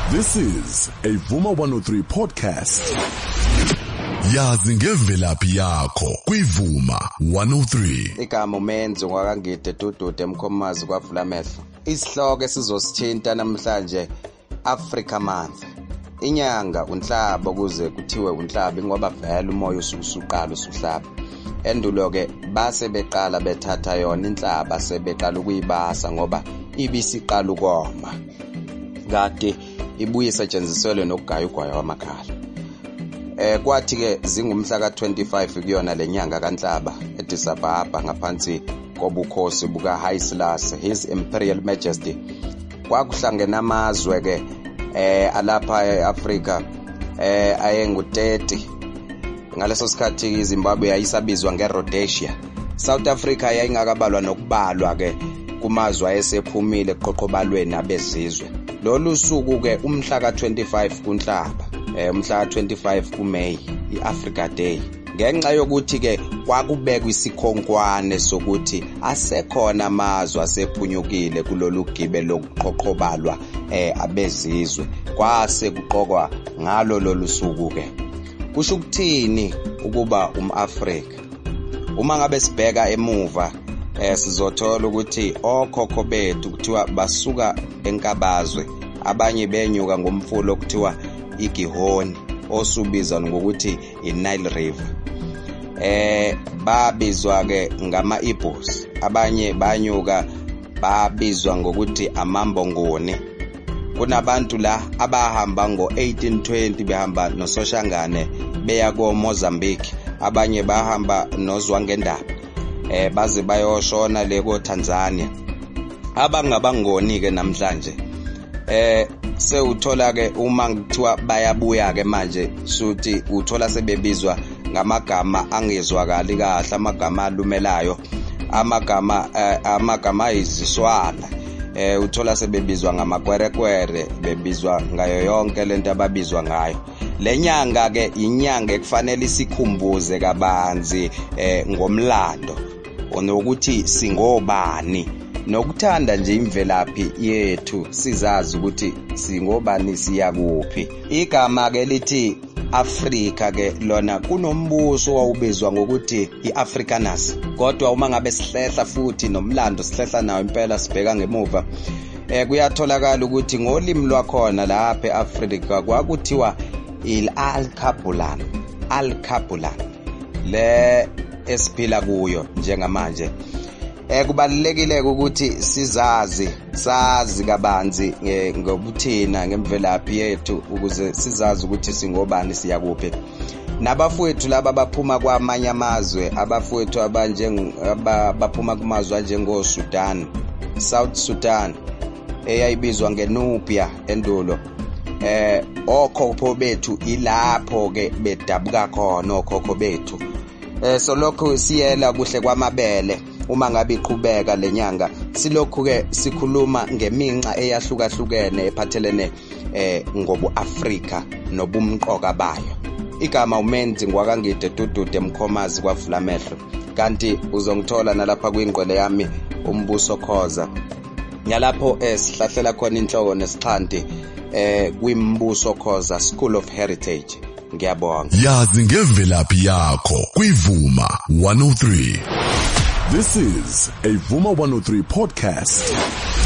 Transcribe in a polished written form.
This is a Vuma 103 podcast. Yazi ngemvelaphi yakho kuiVuma 103. Igama umenzo ngakangide Dudude Mkhomazi kwavula amehlo. Isihloko esizosithinta namhlanje Africa Month. Inyanga unhlaba kuze kuthiwe unhlaba ngoba vele umoya usuqala usuhlaba. Endulo ke base beqala bethatha yona inhlaba sebeqala ukuyibasa ngoba ibisiqala ukoma. Kade ibuye isetshenziselwe nokugaya ugwayi wamakhala. Kwathi ke zingumhla ka25 kuyona lenyanga kaNhlaba eAddis Ababa ngaphansi kobukhosi buka Haile Selassie, His Imperial Majesty. Kwakuhlangena amazwe ke alapha eAfrika ayengu30. Ngaleso sikhathi iZimbabwe yayisabizwa ngeRhodesia. South Africa yayingakabalwa nokubalwa ke kumazwe ayesephumile eqoqobalweni abezizwe. Lolu suku ke umhla ka25 kuNhlaba, umhla ka25 kuMay, iAfrica Day. Ngenxa yokuthi ke kwakubekwa isikhonkwane sokuthi asekhona amazwe asephunyukile kulolu gibe lokuqoqobalwa abezizwe. Kwase kuqokwa ngalo lolu suku ke. Kusho ukuthini ukuba umAfrika? Uma ngabe sibheka emuva sizothola ukuthi okhokho bethu kuthiwa basuka enkabazwe, abanye benyuka ngomfula okuthiwa iGihoni osubiza ngokuthi iNile River. Babizwa ke ngama-Igbos, abanye banyuka babizwa ngokuthi amambongoni. Kunabantu la abahamba ngo1820 behamba noSoshangane beya koMozambique, abanye bahamba noZwangendaba baze bayoshona leko Tanzania. Abangabangoni ke namhlanje sewuthola ke uma ngithiwa bayabuya ke manje suthi uthola sebebizwa ngamagama angezwakali kahle, amagama alumelayo, amagama iziswala. Uthola sebebizwa ngamakwerekwere, bebizwa ngayo yonke lento ababizwa ngayo. Lenyanga ke inyanga ekufanele isikhumbuze kabanzi ngomlando onokuthi singobani, nokuthanda nje imvelaphi yethu, sizazi ukuthi singobani siya kuphi. Igama ke lithi Africa ke lona kunombuso owawubizwa ngokuthi iAfrikaners. Kodwa uma ngabe sihlehla futhi nomlando sihlehla nawo impela sibheka ngemuva, kuyatholakala ukuthi ngolimi lwakhona lapha eAfrika kwakuthiwa Al-Kabulan le esiphila kuyo njengamanje. Kubalulekile ukuthi sazi kabanzi ngobuthina ngemvelaphi yethu ukuze sizazi ukuthi singobani siya kuphi. Nabafowethu laba baphuma kwamanye amazwe, abafowethu baphuma kumazwe anjengo Sudan, South Sudan, eyayibizwa ngeNubia endulo. Okhokho bethu ilapho ke bedabuka khona okhokho bethu. So lokho siyela kuhle kwamabele. Uma ngabe iqhubeka lenyanga silokhu ke sikhuluma ngeminxa eyahlukahlukene ephathelene ngobuAfrika nobumqoka bayo. Igama umenzi ngwakangide Dudude Mkhomazi kwavula amehlo. Kanti uzongithola nalapha kwingqwele yami umbuso khoza. Nyalapho sihlahlela khona inhloko nesixhanti kwimbuso khoza School of Heritage. Ngiyabonga. Yazi ngemvelaphi yakho kuiVuma 103. This is a Vuma 103 podcast.